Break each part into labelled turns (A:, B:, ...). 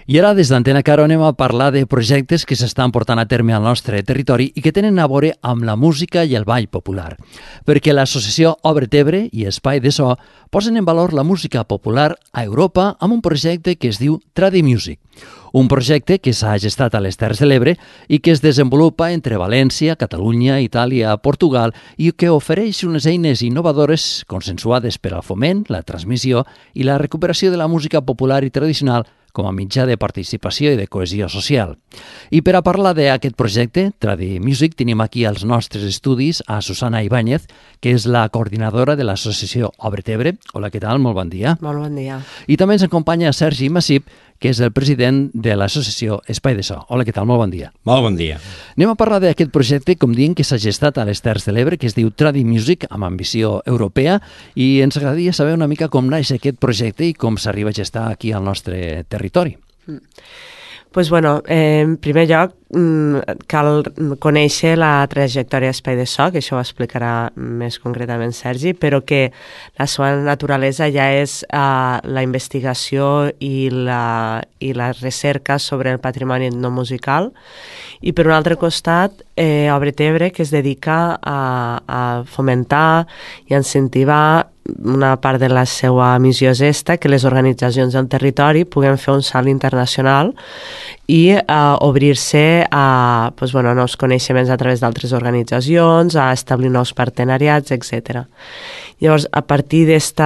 A: I ara, des d'Antena Caro, anem a parlar de projectes que s'estan portant a terme al nostre territori i que tenen a veure amb la música i el ball popular. Perquè l'associació Obre Tebre i Espai de So posen en valor la música popular a Europa amb un projecte que es diu Tradi Music. Un projecte que s'ha gestat a les Terres de l'Ebre i que es desenvolupa entre València, Catalunya, Itàlia, Portugal i que ofereix unes eines innovadores consensuades per al foment, la transmissió i la recuperació de la música popular i tradicional com a mitjà de participació i de cohesió social. I per a parlar d'aquest projecte, Tradi Music, tenim aquí als nostres estudis a Susana Ibáñez, que és la coordinadora de l'associació Obre Tebre. Hola, què tal? Molt bon dia.
B: Molt bon dia.
A: I també ens acompanya Sergi Massip, que és el president de l'associació Espai de So. Hola, què tal? Molt bon dia.
C: Molt bon dia.
A: Anem a parlar d'aquest projecte, com diem, que s'ha gestat a les Terres de l'Ebre, que es diu Tradi Music, amb ambició europea, i ens agradaria saber una mica com naix aquest projecte i com s'arriba a gestar aquí al nostre territori.
B: Pues bueno, en primer lloc cal conèixer la trajectòria d'Espai de So, que això ho explicarà més concretament Sergi, però que la seva naturalesa ja és la investigació i la recerca sobre el patrimoni etnomusical, i per un altre costat Obre Tebre, que es dedica a fomentar i a incentivar una part de la seva missió és esta, que les organitzacions del territori puguen fer un salt internacional i obrir-se a nous coneixements a través d'altres organitzacions, a establir nous partenariats, etc. Llavors, a partir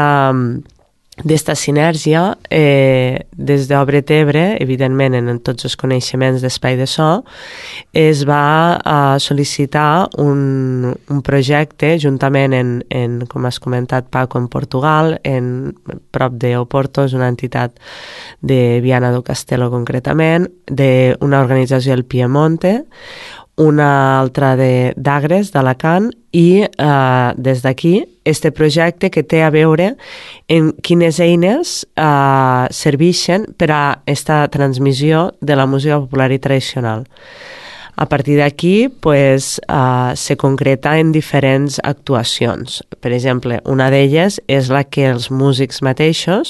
B: d'esta sinergia, des d'Obre Tebre, evidentment en tots els coneixements d'Espai de So, es va sol·licitar un projecte juntament com has comentat, Paco, en Portugal, prop d'Oporto, és una entitat de Viana do Castelo concretament, d'una organització del Piemonte, una altra d'Agres, d'Alacant, i des d'aquí, este projecte que té a veure en quines eines serveixen per a aquesta transmissió de la música popular i tradicional. A partir d'aquí se concreta en diferents actuacions. Per exemple, una d'elles és la que els músics mateixos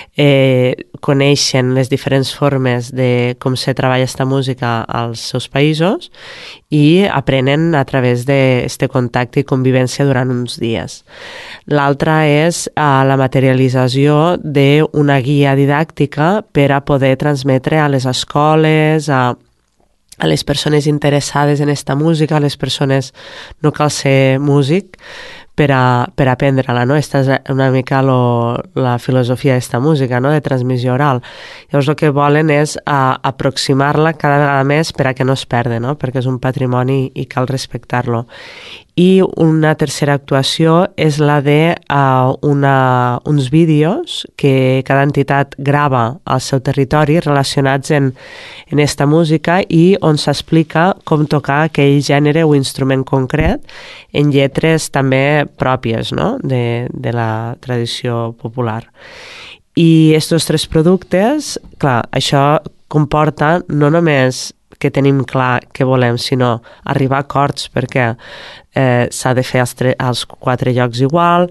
B: coneixen les diferents formes de com se treballa aquesta música als seus països i aprenen a través d'aquest contacte i convivència durant uns dies. L'altra és la materialització d'una guia didàctica per a poder transmetre a les escoles, a les persones interessades en esta música, a les persones, no cal ser músic per aprendre-la, no? Esta és una mica la filosofia d'esta música, no? De transmissió oral. Llavors el que volen és aproximar-la cada vegada més per a que no es perdi, no? Perquè és un patrimoni i cal respectar-lo. I una tercera actuació és la de uns vídeos que cada entitat grava al seu territori relacionats en esta música i on s'explica com tocar aquell gènere o instrument concret en lletres també pròpies, no? de la tradició popular. I aquests tres productes, clar, això comporta no només que tenim clar què volem, sinó arribar a acords, perquè s'ha de fer als 4 llocs igual,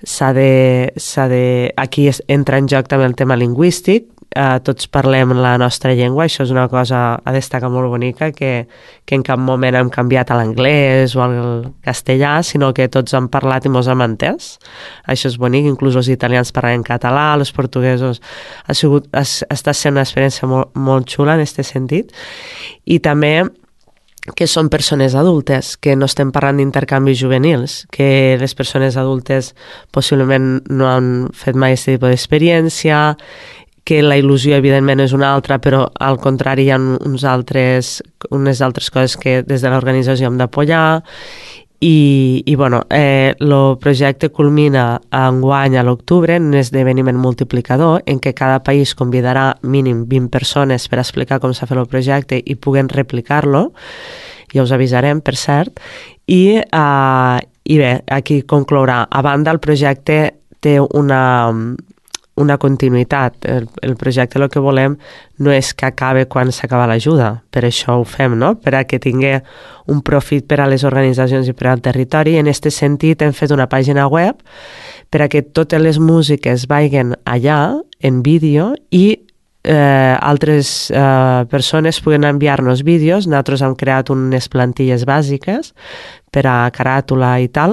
B: aquí entra en joc també el tema lingüístic, tots parlem la nostra llengua, això és una cosa a destacar molt bonica, que en cap moment hem canviat a l'anglès o al castellà, sinó que tots hem parlat i mos hem entès. Això és bonic, inclús els italians parlen en català, els portuguesos. Està sent una experiència molt, molt xula en aquest sentit. I també que són persones adultes, que no estem parlant d'intercanvis juvenils, que les persones adultes possiblement no han fet mai aquest tipus d'experiència, que la il·lusió evidentment és una altra, però al contrari hi ha unes altres coses que des de l'organització hem d'apoyar. I el projecte culmina enguany a l'octubre en un esdeveniment multiplicador en què cada país convidarà mínim 20 persones per explicar com s'ha fet el projecte i puguen replicar-lo. Ja us avisarem, per cert. I bé, aquí conclourà. A banda, el projecte té una continuïtat. El projecte el que volem no és que acabe quan s'acaba l'ajuda, per això ho fem, no? Per a que tingui un profit per a les organitzacions i per al territori. En aquest sentit hem fet una pàgina web per a que totes les músiques vagin allà en vídeo i altres persones puguen enviar-nos vídeos. Nosaltres hem creat unes plantilles bàsiques per a caràtula i tal,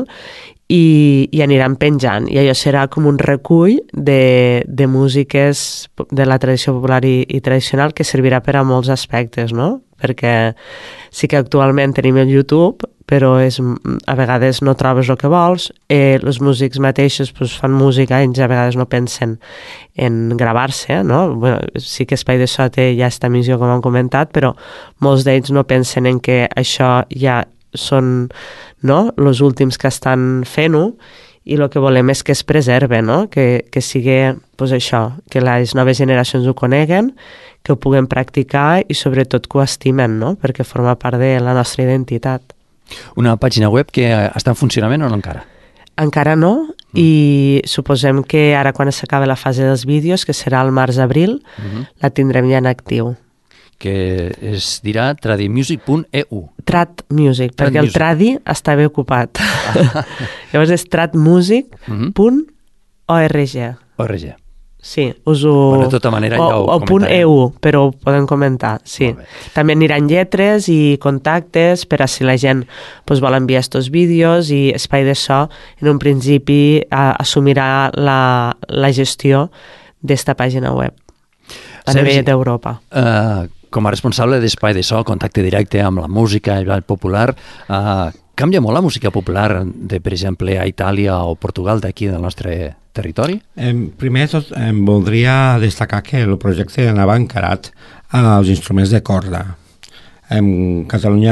B: i aniran penjant, i allò serà com un recull de músiques de la tradició popular i tradicional que servirà per a molts aspectes, no? Perquè sí que actualment tenim el YouTube, però a vegades no trobes el que vols, els músics mateixos fan música, ells a vegades no pensen en gravar-se, no? Bueno, sí que Espai de So té ja esta missió, com hem comentat, però molts d'ells no pensen en que això ja són, no?, els últims que estan fent-ho, i el que volem és que es preserve, no?, que sigui pues, això, que les noves generacions ho coneguen, que ho puguen practicar i sobretot que ho estimen, no?, perquè forma part de la nostra identitat.
A: Una pàgina web que està en funcionament o no encara?
B: Encara no, i suposem que ara quan s'acaba la fase dels vídeos, que serà al març-abril, la tindrem ja en actiu.
A: Que es dirà tradimusic.eu.
B: Trad Music, perquè el tradi està bé ocupat. Llavors és tradmusic.org.
A: ORG.
B: Sí, us ho...
A: Bueno, de tota manera ja ho comentarem.
B: .eu, però ho podem comentar, sí. També aniran lletres i contactes per a si la gent vol enviar estos vídeos, i Espai de So en un principi assumirà la gestió d'esta pàgina web a nivell d'Europa.
A: Com a responsable d'Espai de So, contacte directe amb la música i el ball popular, canvia molt la música popular de, per exemple, a Itàlia o Portugal d'aquí del nostre territori?
C: Primer de tot, voldria destacar que el projecte anava encarat als instruments de corda. En Catalunya,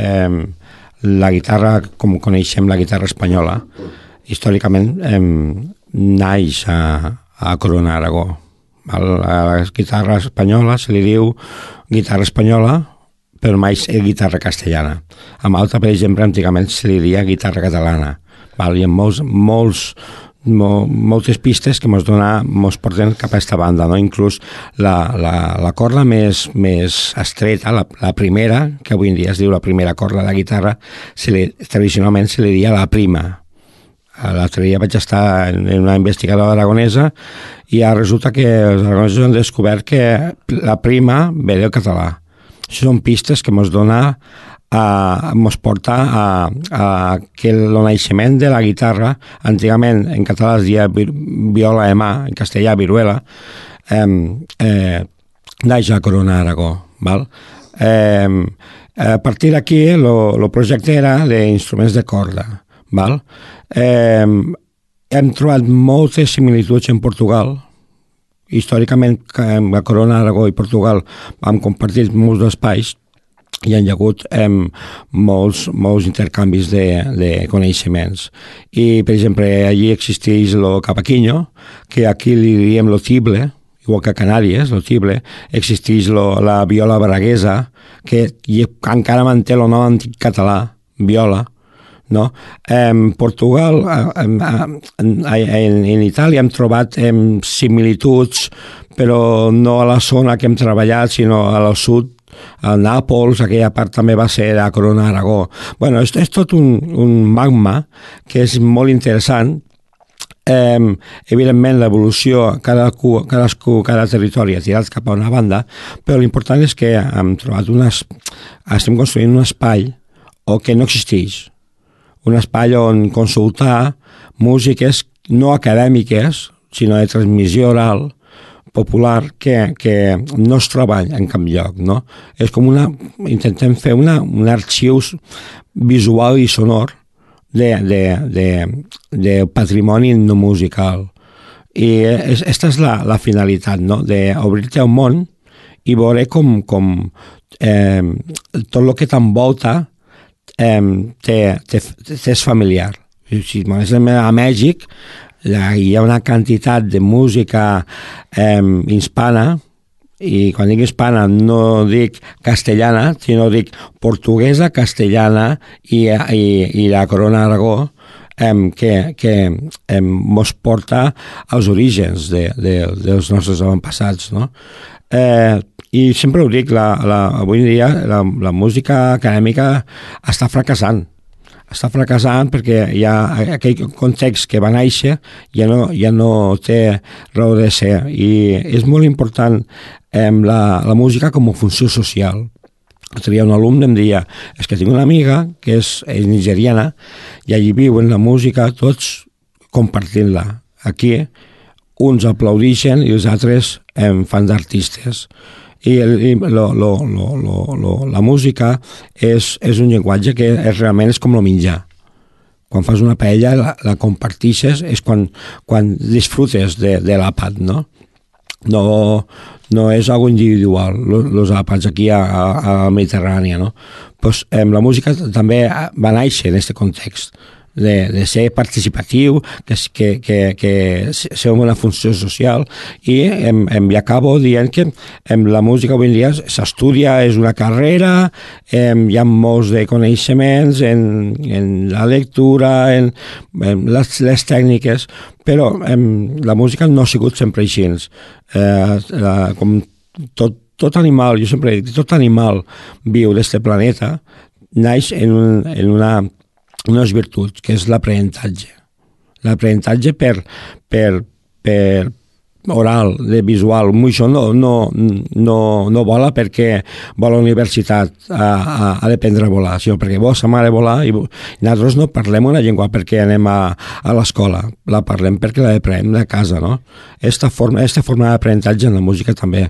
C: la guitarra, com coneixem la guitarra espanyola, històricament naix a Corona Aragó. A la guitarra espanyola se li diu guitarra espanyola, però mai és guitarra castellana. A Malta, per exemple, antigament se li diria guitarra catalana. Hi ha moltes pistes que ens porten cap a aquesta banda, no? Inclús la corda més estreta, la primera, que avui en dia es diu la primera corda de la guitarra, tradicionalment se li diria la prima. L'altre dia vaig estar en una investigadora aragonesa i resulta que els aragonesos han descobert que la prima ve del català. Això són pistes que ens porta a que el naixement de la guitarra, antigament en català es deia viola de mà, en castellà viruela, naix a Corona Aragó. Val? A partir d'aquí el projecte era d'instruments de corda. Val? Hem trobat moltes similituds en Portugal. Històricament, a Corona Aragó i Portugal hem compartit molts espais i hi ha hagut molts intercanvis de coneixements. I, per exemple, allí existeix el cavaquinho, que aquí li diem lo tible, igual que a Canàries, el tible. Existeix la viola braguesa, que encara manté el nom antic català, viola. No? En Portugal, en Itàlia hem trobat similituds, però no a la zona que hem treballat, sinó al sud, a Nàpols, aquella part també va ser a Corona Aragó. Bueno, és tot un magma que és molt interessant. Evidentment l'evolució, cada territori ha tirat cap a una banda, però l'important és que hem trobat estem construint un espai que no existeix. Un espai on consultar músiques no acadèmiques, sinó de transmissió oral, popular, que no es troba en cap lloc, no? És com intentem fer un arxiu visual i sonor de patrimoni no musical. I aquesta és la finalitat, no? D'obrir-te al món i veure com tot el que t'envolta t'és familiar. Si anem a Mèxic, hi ha una quantitat de música hispana, i quan dic hispana no dic castellana, sinó dic portuguesa, castellana i la Corona Aragó, que ens porta als orígens dels nostres avantpassats, no? I sempre ho dic, avui en dia la música acadèmica està fracassant. està fracassant perquè hi ha aquell context que va néixer ja no té raó de ser, i és molt important la música com a funció social. Tenia un alumne, em deia, és que tinc una amiga que és nigeriana i allí viuen la música tots compartint-la. Aquí uns aplaudeixen i els altres fan d'artistes. I la música és un llenguatge que realment és com el menjar. Quan fas una paella la comparteixes, és quan disfrutes de l'àpat, no? No és algo individual, els àpats aquí a la Mediterrània, no? Pues, la música també va néixer en aquest context, de ser participatiu, que ser una funció social, i acabo dient que la música avui en dia s'estudia, és una carrera, hi ha molts de coneixements en la lectura, en les tècniques, però la música no ha sigut sempre així. Com tot animal, jo sempre dic, tot animal viu d'aquest planeta naix en unes virtuts, que és l'aprenentatge. L'aprenentatge per oral, de visual. Això no vola perquè va a la universitat a aprendre a volar, sinó perquè sa mare volar, i nosaltres no parlem una llengua perquè anem a l'escola, la parlem perquè la aprenem de casa, no? Esta forma d'aprenentatge en la música també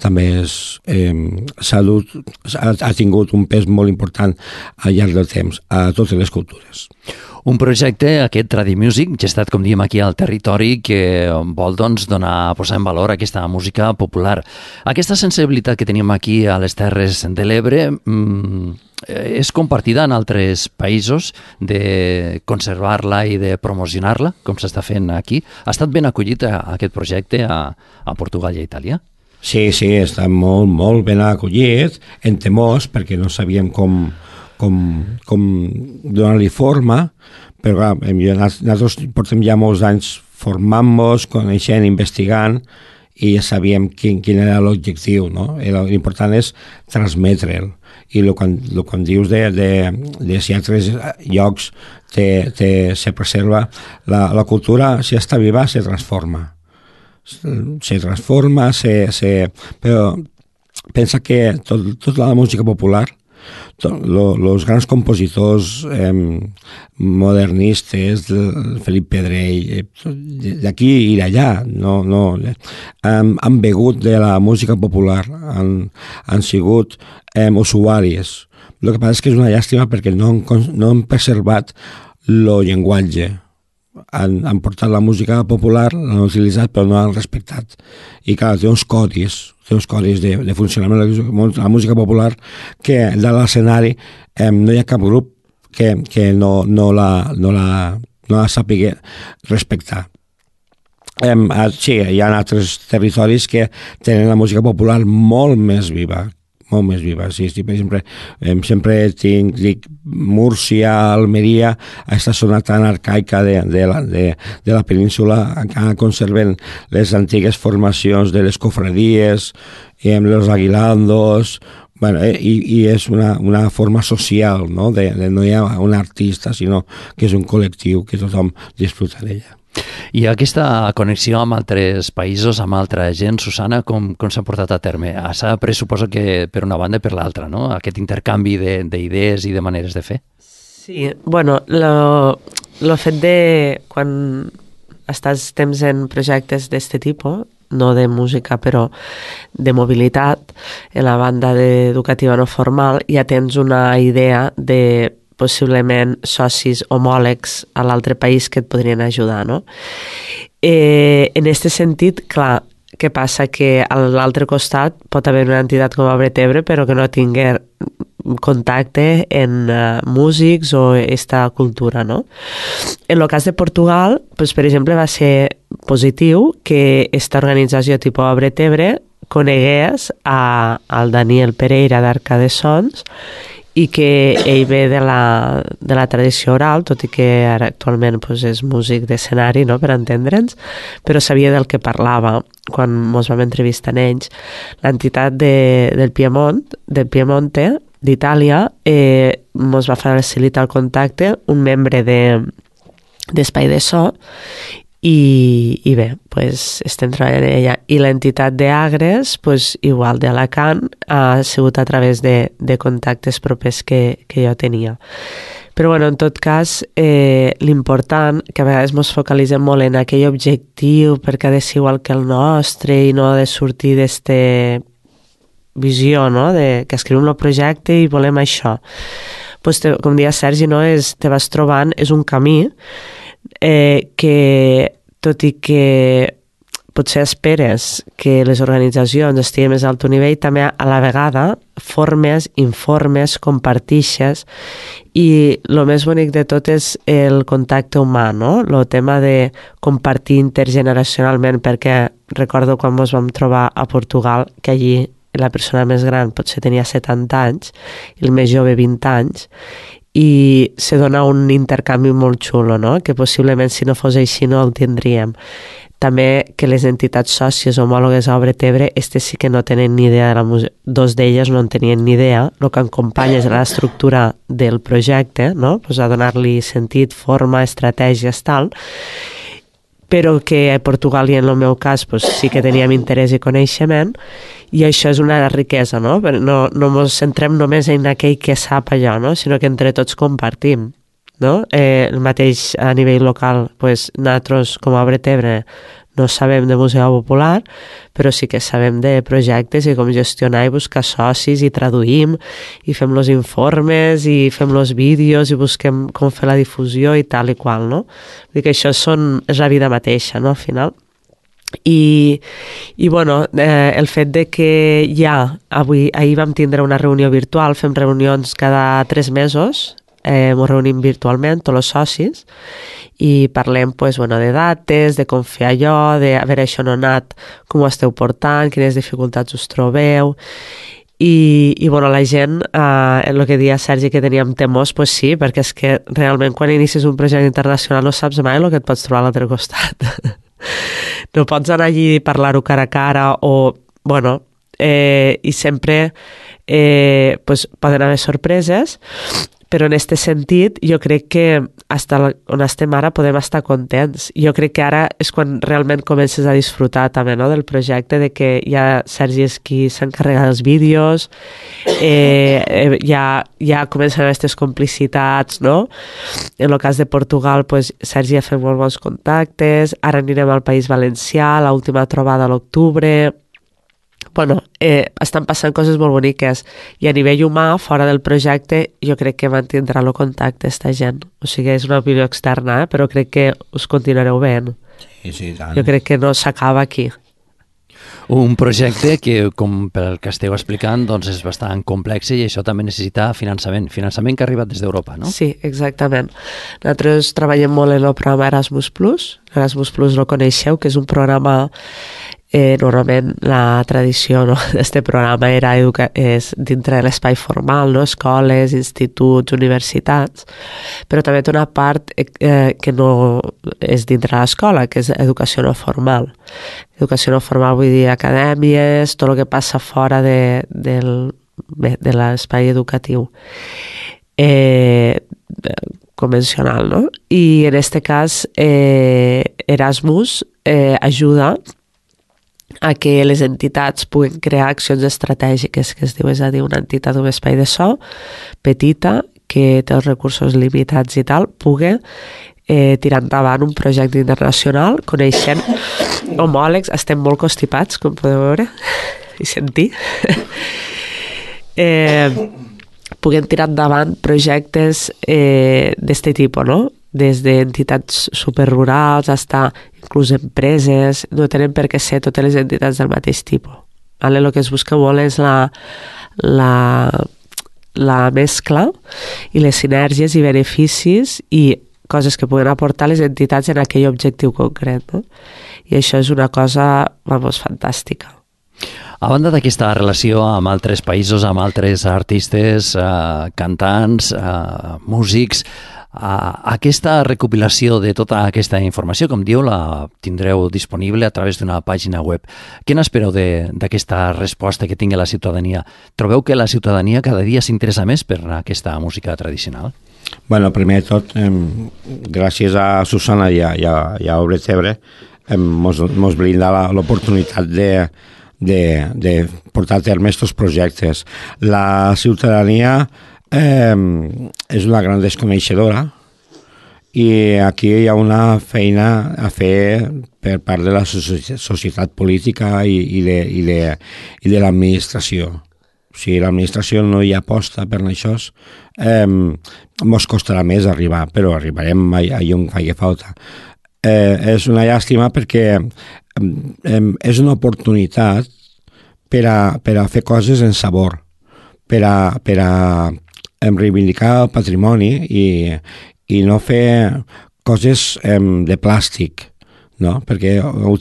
C: ha tingut un pes molt important al llarg del temps, a totes les cultures.
A: Un projecte, aquest Tradimusic, gestat, com diem, aquí al territori, que vol posar en valor aquesta música popular. Aquesta sensibilitat que tenim aquí a les Terres de l'Ebre és compartida en altres països, de conservar-la i de promocionar-la, com s'està fent aquí. Ha estat ben acollit aquest projecte a Portugal i a Itàlia?
C: Sí, està molt, molt ben acollit, en temors, perquè no sabíem com donar-li forma, però nosaltres portem ja molts anys formant-nos, coneixent, investigant, i ja sabíem quin era l'objectiu, no? L'important és transmetre'l. I quan dius de si altres llocs se preserva, la cultura, si està viva, se transforma. Però pensa que tota la música popular, los grans compositors modernistes, Felip Pedrell, d'aquí i d'allà, han begut de la música popular, han sigut usuaris. El que passa és que és una llàstima perquè no han preservat el llenguatge. Han portat la música popular, l'han utilitzat però no l'han respectat. I clar, té uns codis de funcionament de la música popular que de l'escenari no hi ha cap grup que no la sàpiga respectar. Sí, hi ha altres territoris que tenen la música popular molt més viva. Sí, per exemple, sempre dic Múrcia, Almeria, aquesta zona tan arcaica de la península, encara conserven les antigues formacions de les cofradies, los aguilandos, i és una forma social, no hi ha un artista, sinó que és un col·lectiu que tothom disfruta d'ella.
A: I aquesta connexió amb altres països, amb altra gent, Susana, com s'ha portat a terme? S'ha pressuposa que per una banda i per l'altra, no? Aquest intercanvi d'idees i de maneres de fer?
B: Sí, bueno, el fet de quan estàs temps en projectes d'aquest tipus, no de música, però de mobilitat, en la banda educativa no formal, ja tens una idea de possiblement socis homòlegs a l'altre país que et podrien ajudar, no? En aquest sentit, clar, què passa? Que a l'altre costat pot haver una entitat com Obre Tebre però que no tingui contacte en músics o aquesta cultura, no? En el cas de Portugal, pues, per exemple, va ser positiu que aquesta organització tipus Obre Tebre conegués al Daniel Pereira d'Arca de Sons, i que ell ve de la tradició oral, tot i que ara actualment pues, és músic d'escenari, no?, per entendre'ns, però sabia del que parlava quan ens vam entrevistar en ells. L'entitat del Piemonte d'Itàlia ens va facilitar el contacte un membre d'Espai de So i bé, pues, estem treballant en ella. I l'entitat d'Agres, pues, igual d'Alacant, ha sigut a través de contactes propers que jo tenia. Però bueno, en tot cas, l'important, que a vegades ens focalitzem molt en aquell objectiu perquè ha de ser igual que el nostre i no ha de sortir d'esta visió, no?, de que escrivim el projecte i volem això. Pues, com deia Sergi, no? Te vas trobant, és un camí que, tot i que potser esperes que les organitzacions estiguin més a alt nivell, també a la vegada formes, informes, compartixes, i el més bonic de tot és el contacte humà, no? El tema de compartir intergeneracionalment, perquè recordo quan ens vam trobar a Portugal, que allí la persona més gran potser tenia 70 anys i el més jove 20 anys, i se dona un intercanvi molt xulo, no? Que possiblement si no fos així no el tindríem. També que les entitats sòcies homòlogues a Obres Tebre, sí que no tenen ni idea de la música, dos d'elles no en tenien ni idea, el que acompanya és l'estructura del projecte, no? Pues a donar-li sentit, forma, estratègies, tal, però que a Portugal i en el meu cas pues, sí que teníem interès i coneixement, i això és una riquesa, no? No ens centrem només en aquell que sap allò, no? Sinó que entre tots compartim, no? El mateix a nivell local, pues, nosaltres com a Obres Tebre no sabem de música popular, però sí que sabem de projectes i com gestionar i buscar socis, i traduïm, i fem els informes, i fem els vídeos, i busquem com fer la difusió i tal i qual, no? Vull dir que això és la vida mateixa, no?, al final. I bueno, el fet de que ahir vam tindre una reunió virtual, fem reunions cada 3 mesos, ens reunim virtualment, tots els socis, i parlem pues, bueno, de dates, de com fer allò, de a veure això no ha anat, com ho esteu portant, quines dificultats us trobeu, i bueno, la gent, el que deia Sergi que teníem temors, pues sí, perquè és que realment quan inicies un projecte internacional no saps mai el que et pots trobar a l'altre costat. No pots anar allí i parlar-ho cara a cara o, bueno, i sempre pues, poden haver sorpreses, però en aquest sentit jo crec que fins on estem ara podem estar contents. Jo crec que ara és quan realment comences a disfrutar també, no?, del projecte, de que ja Sergi és qui s'encarrega dels vídeos, ja comencen aquestes complicitats, no? En el cas de Portugal, pues, Sergi ha fet molt bons contactes, ara anirem al País Valencià, l'última trobada a l'octubre. Bueno, estan passant coses molt boniques, i a nivell humà, fora del projecte, jo crec que mantindrà el contacte esta gent. O sigui, és una opinió externa, però crec que us continuareu veient.
C: Sí, tant.
B: Jo crec que no s'acaba aquí.
A: Un projecte que, com pel que esteu explicant, doncs és bastant complex i això també necessita finançament que ha arribat des d'Europa, no?
B: Sí, exactament. Nosaltres treballem molt en el programa Erasmus+. Erasmus+ el coneixeu, que és un programa normalment la tradició, no, d'aquest programa és dintre de l'espai formal, no? Escoles, instituts, universitats, però també té una part que no és dintre de l'escola, que és educació no formal. Educació no formal vull dir acadèmies, tot el que passa fora de l'espai educatiu convencional, no? I en aquest cas Erasmus ajuda a que les entitats puguin crear accions estratègiques, que es diu, és a dir, una entitat d'un espai de so petita, que té els recursos limitats i tal, pugui tirar endavant un projecte internacional, coneixent homòlegs, estem molt constipats, com podeu veure i sentir, puguem tirar endavant projectes d'aquest tipus, no? Des d'entitats superrurals fins inclús empreses, no tenen per què ser totes les entitats del mateix tipus. El que es busca molt és la mescla i les sinergies i beneficis i coses que puguen aportar les entitats en aquell objectiu concret, no? I això és una cosa, fantàstica.
A: A banda d'aquesta relació amb altres països, amb altres artistes, cantants, músics, Aquesta recopilació de tota aquesta informació, com diu, la tindreu disponible a través d'una pàgina web. Què n'espereu d'aquesta resposta que tingui la ciutadania? Trobeu que la ciutadania cada dia s'interessa més per aquesta música tradicional?
C: Bueno, primer de tot, gràcies a Susana i a Obres Tebre, mos brinda l'oportunitat de portar a terme aquests projectes. La ciutadania és una gran desconeixedora i aquí hi ha una feina a fer per part de la societat política i de l'administració. Si l'administració no hi aposta per això, mos costarà més arribar, però arribarem allà on faci falta. És una llàstima perquè és una oportunitat per a fer coses en sabor, per a reivindicar el patrimoni i no fer coses de plàstic, no? Perquè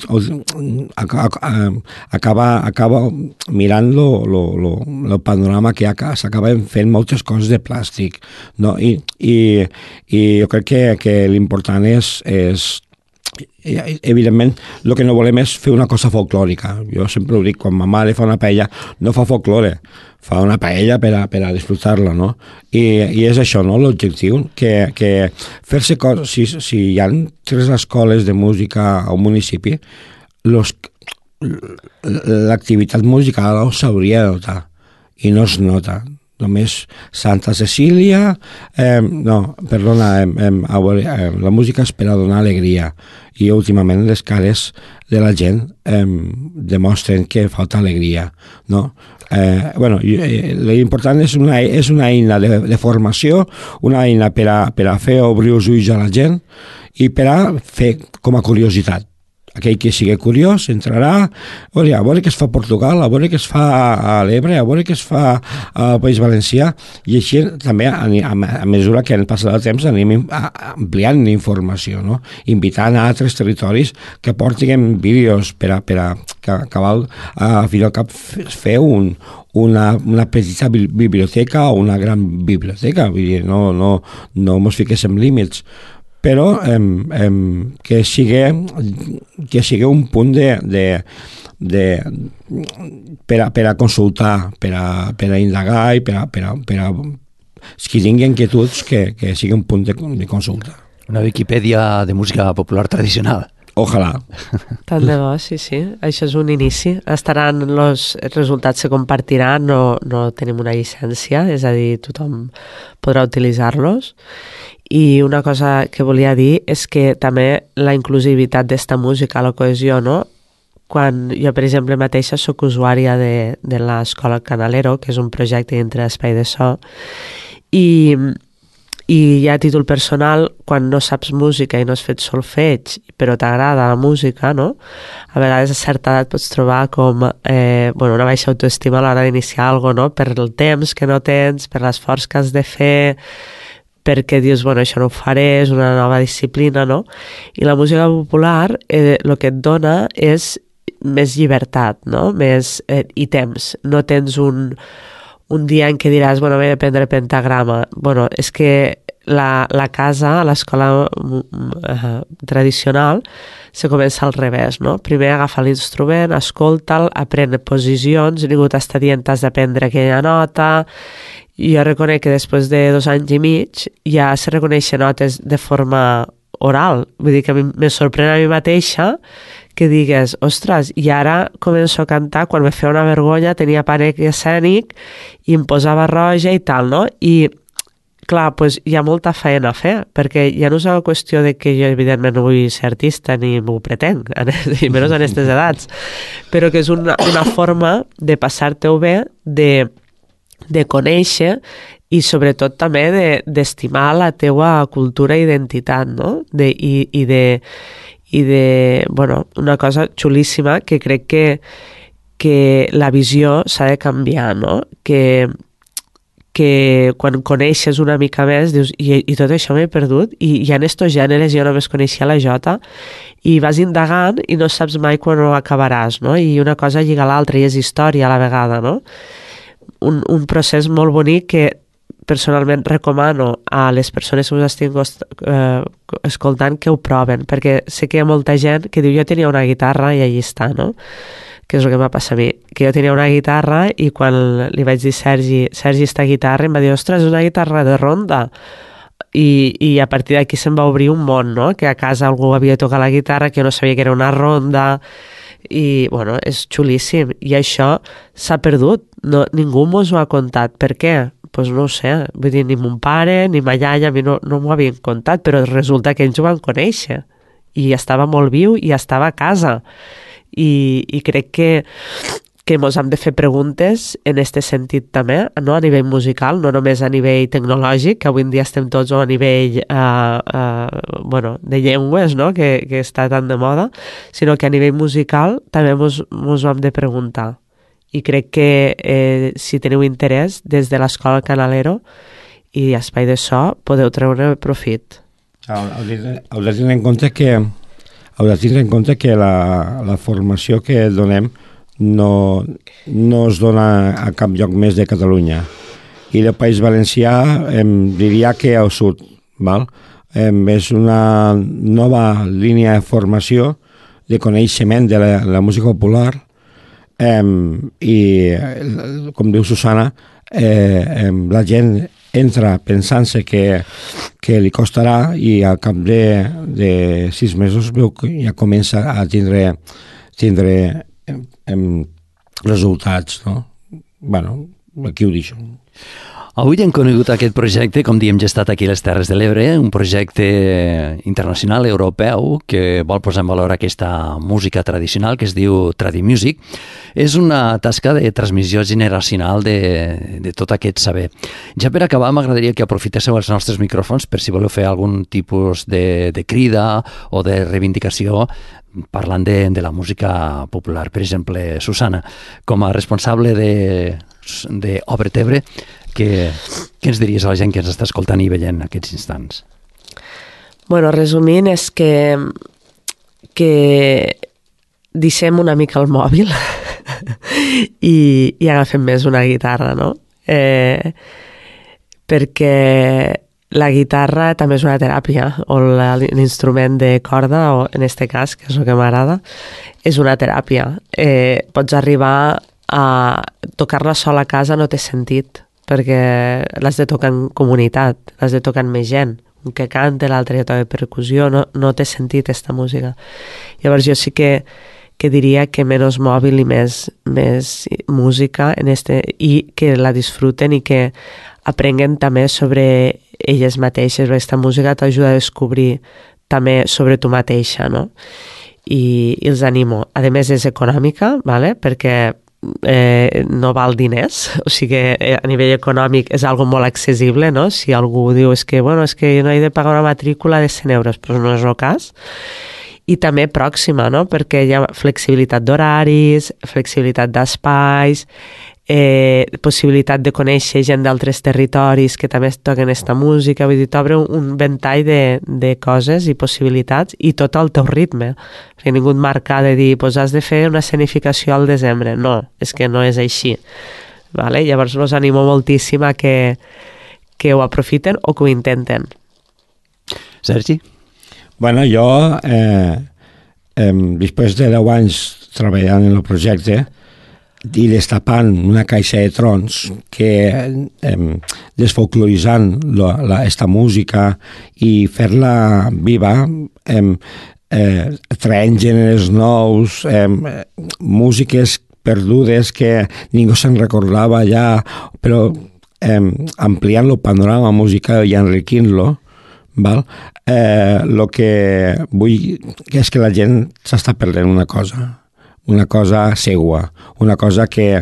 C: acaba mirant el panorama que s'acaben fent moltes coses de plàstic, no? I jo crec que l'important és evidentment el que no volem és fer una cosa folclòrica. Jo sempre ho dic, quan ma mare fa una paella no fa folklore, fa una paella per a disfrutar-la, no? I és això, no?, l'objectiu, que fer-se coses, si hi ha 3 escoles de música a un municipi, l'activitat musical s'hauria de notar i no es nota. Només Santa Cecília, la música és per a donar alegria i últimament les cares de la gent demostren que falta alegria, no? L'important és una eina de formació, una eina per a fer obrir els ulls a la gent i per a fer com a curiositat. Aquell que sigui curiós entrarà a veure què es fa a Portugal, a veure què es fa a l'Ebre, a veure què es fa al País Valencià, i així també a mesura que han passat el temps anem ampliant informació, no? Invitant a altres territoris que portin vídeos per a acabar a fi del cap fer una petita biblioteca o una gran biblioteca, vull dir, no mos fiquéssim límits, però que sigui un punt per a consultar, per a indagar i per a qui tingui inquietuds que sigui un punt de consulta.
A: Una Viquipèdia de música popular tradicional.
C: Ojalà.
B: Tant de bo, sí. Això és un inici. Els resultats se compartiran, no tenim una llicència, és a dir, tothom podrà utilitzar-los. I una cosa que volia dir és que també la inclusivitat d'esta música, la cohesió, no? Quan jo, per exemple, mateixa soc usuària de l'Escola Canalero, que és un projecte dintre d'Espai de So, i ja a títol personal, quan no saps música i no has fet solfeig, però t'agrada la música, no? A vegades a certa edat pots trobar com una baixa autoestima a l'hora d'iniciar alguna cosa, no? Per el temps que no tens, per l'esforç que has de fer, perquè dius, això no ho faré, és una nova disciplina, no? I la música popular el que et dona és més llibertat, no? I temps. No tens un dia en què diràs, m'he d'aprendre pentagrama. És que la casa, a l'escola tradicional, se comença al revés, no? Primer agafa l'instrument, escolta'l, aprèn posicions, ningú t'està dient t'has d'aprendre aquella nota. I jo reconec que després de 2 anys i mig ja se reconeixen notes de forma oral. Vull dir que me sorprèn a mi mateixa que digues, ostres, i ara començo a cantar, quan me feia una vergonya, tenia pànic escènic i em posava roja i tal, no? I clar, hi ha molta feina a fer, perquè ja no és una qüestió de que jo evidentment no vull ser artista ni m'ho pretenc, i menys en aquestes edats, però que és una forma de passar-te-ho bé, de conèixer i sobretot també d'estimar la teua cultura i identitat, no? Una cosa xulíssima que crec que la visió s'ha de canviar, no? Que quan coneixes una mica més dius, i tot això m'he perdut, i hi ha estos gèneres, jo només coneixia la jota, i vas indagant i no saps mai quan ho acabaràs, no? I una cosa lliga a l'altra i és història a la vegada, no? Un procés molt bonic que personalment recomano a les persones que us estic escoltant que ho proven, perquè sé que hi ha molta gent que diu jo tenia una guitarra i allà està, no? Que és el que m'ha passat a mi, que jo tenia una guitarra i quan li vaig dir Sergi, esta guitarra, em va dir, ostres, és una guitarra de ronda. I a partir d'aquí se'm va obrir un món, no? Que a casa algú havia tocat la guitarra, que jo no sabia que era una ronda, i bueno, és xulíssim. I això s'ha perdut, no, ningú mos ho ha contat. Per què? Pues no ho sé, vull dir, ni mon pare ni ma iaia a mi no m'ho havien contat, però resulta que ells ho van conèixer i estava molt viu i estava a casa. I crec que mos hem de fer preguntes en aquest sentit també, no? A nivell musical, no només a nivell tecnològic, que avui en dia estem tots a nivell de llengües, no? que està tan de moda, sinó que a nivell musical també mos ho hem de preguntar. I crec que si teniu interès, des de l'Escola Canalero i Espai de So, podeu treure profit.
C: Heu de tenir en compte que la formació que donem no es dona a cap lloc més de Catalunya. I el País Valencià diria que al sud. Val? És una nova línia de formació, de coneixement de la música popular, i, com diu Susana, la gent entra pensant-se que li costarà i al cap de 6 mesos veu que ja comença a tindre resultats, no? Bueno, aquí ho deixo.
A: Avui hem conegut aquest projecte, com diem, gestat aquí a les Terres de l'Ebre, un projecte internacional, europeu, que vol posar en valor aquesta música tradicional que es diu Tradimusic. És una tasca de transmissió generacional de tot aquest saber. Ja per acabar, m'agradaria que aprofitéssiu els nostres micròfons per si voleu fer algun tipus de crida o de reivindicació parlant de la música popular. Per exemple, Susana, com a responsable d'Obre Tebre, què ens diries a la gent que ens està escoltant i veient aquests instants?
B: Bueno, resumint, és que deixem una mica el mòbil i agafem més una guitarra, no? Perquè la guitarra també és una teràpia, o l'instrument de corda, o en aquest cas, que és el que m'agrada, és una teràpia. Pots arribar a tocar-la sola a casa, no té sentit, perquè l'has de tocar en comunitat, l'has de tocar amb més gent. Un que canta, l'altre ja toca percussió, no té sentit aquesta música. Llavors jo sí que diria que menys mòbil i més música i que la disfruten i que aprenguen també sobre elles mateixes. Aquesta música t'ajuda a descobrir també sobre tu mateixa, no? I els animo. A més, és econòmica, ¿vale? Perquè no val diners, o sigui que a nivell econòmic és algo molt accessible, no? Si algú diu és que no he de pagar una matrícula de 100 euros, però no és el cas. I també pròxima, no? Perquè hi ha flexibilitat d'horaris, flexibilitat d'espais, possibilitat de conèixer gent d'altres territoris que també toquen aquesta música, vull dir, t'obre un ventall de coses i possibilitats i tot al teu ritme, perquè ningú et marca de dir, has de fer una escenificació al desembre, no, és que no és així, vale? Llavors us animo moltíssim a que ho aprofiten o que ho intenten.
A: Sergi?
C: Bueno, jo després de 10 anys treballant en el projecte i destapant una caixa de trons que desfolcloritzant esta música i fer-la viva, traient gèneres nous, músiques perdudes que ningú se'n recordava ja, però ampliant el panorama musical i enriquint-lo, val? Lo que vull és que la gent s'està perdent una cosa seua, una cosa que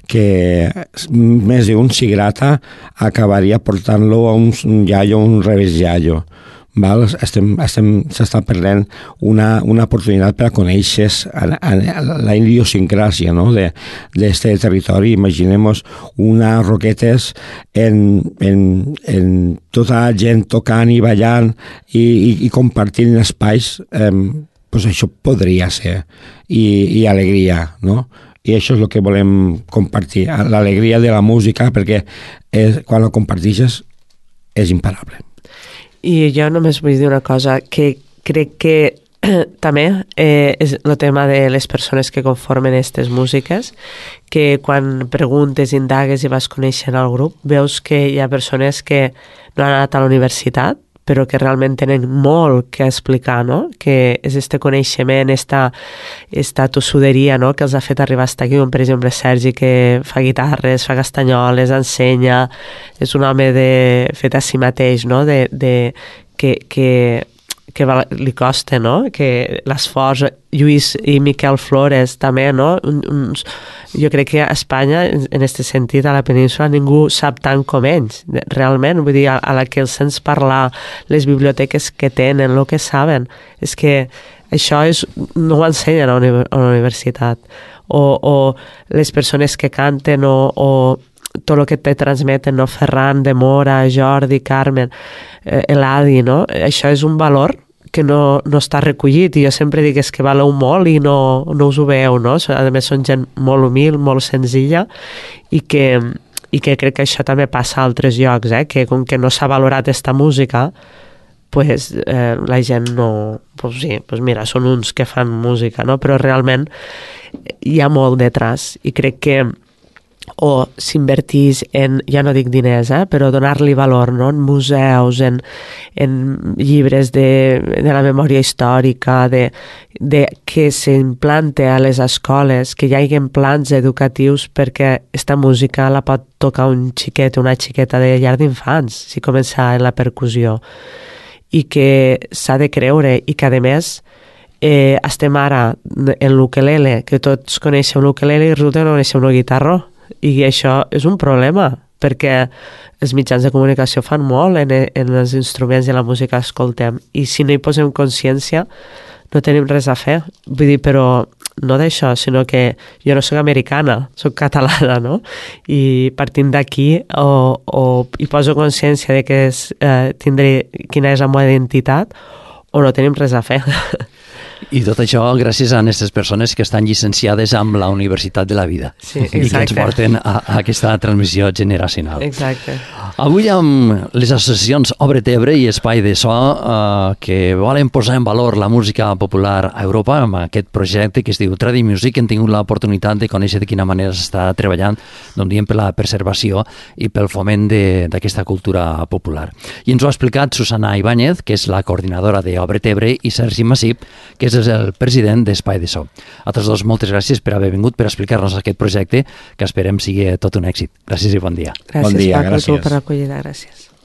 C: més d'un si grata acabaria portant-lo a un iaio, un revés iaio. S'està perdent una oportunitat per a conèixer la idiosincràsia, no? d'aquest territori. Imaginem-nos unes roquetes en tota la gent tocant i ballant i compartint espais, pues això podria ser, i alegria, no? I això és el que volem compartir, l'alegria de la música, perquè quan la comparteixes és imparable.
B: I jo només vull dir una cosa, que crec que també és el tema de les persones que conformen aquestes músiques, que quan preguntes, indagues i vas coneixent el grup, veus que hi ha persones que no han anat a la universitat, però que realment tenen molt que explicar, no? Que és este coneixement, esta tossuderia, no? Que els ha fet arribar fins aquí, com per exemple Sergi, que fa guitarres, fa castanyoles, ensenya, és un home fet a si mateix, no? Que li costa, no? Que l'esforç, Lluís i Miquel Flores també, no? Jo crec que a Espanya, en aquest sentit, a la península, ningú sap tant com ells, realment, vull dir, a la que els sents parlar, les biblioteques que tenen, el que saben, és que això no ho ensenyen a la universitat, o les persones que canten, o tot el que te transmeten, no? Ferran, de Mora, Jordi, Carmen, Eladi, no? Això és un valor que no està recollit, i jo sempre dic que valeu molt i no us ho veieu, no? A més són gent molt humil, molt senzilla, i que crec que això també passa a altres llocs, que com que no s'ha valorat esta música, pues, la gent no... Pues sí, pues mira, són uns que fan música, no? Però realment hi ha molt detrás, i crec que o s'invertís en, ja no dic diners, però donar-li valor, no? En museus, en llibres de la memòria històrica, de que s'implante a les escoles, que hi hagi plans educatius perquè esta música la pot tocar un xiquet, una xiqueta de llar d'infants, si comença en la percussió, i que s'ha de creure, i que a més estem ara en l'ukelele, que tots coneixem l'ukelele i resulta que no coneixem el guitarró, i això és un problema, perquè els mitjans de comunicació fan molt en els instruments i la música que escoltem, i si no hi posem consciència no tenim res a fer. Vull dir, però no d'això, sinó que jo no soc americana, soc catalana, no? I partint d'aquí hi poso consciència de que quina és la meva identitat, o no tenim res a fer.
A: I tot això gràcies a aquestes persones que estan llicenciades amb la Universitat de la Vida.
B: Sí,
A: i que ens porten a aquesta transmissió generacional.
B: Exacte.
A: Avui amb les associacions Obre Tebre i Espai de So que volen posar en valor la música popular a Europa amb aquest projecte que es diu Tradi Music, hem tingut l'oportunitat de conèixer de quina manera s'està treballant, doncs diem, per la preservació i pel foment d'aquesta cultura popular. I ens ho ha explicat Susana Ibáñez, que és la coordinadora d'Obre Tebre, i Sergi Massip, que és el president d'Espai de So. A tots dos, moltes gràcies per haver vingut, per explicar-nos aquest projecte, que esperem sigui tot un èxit. Gràcies i bon dia.
B: Gràcies,
C: bon dia,
B: Paco,
C: gràcies.
B: per l'acollida, gràcies.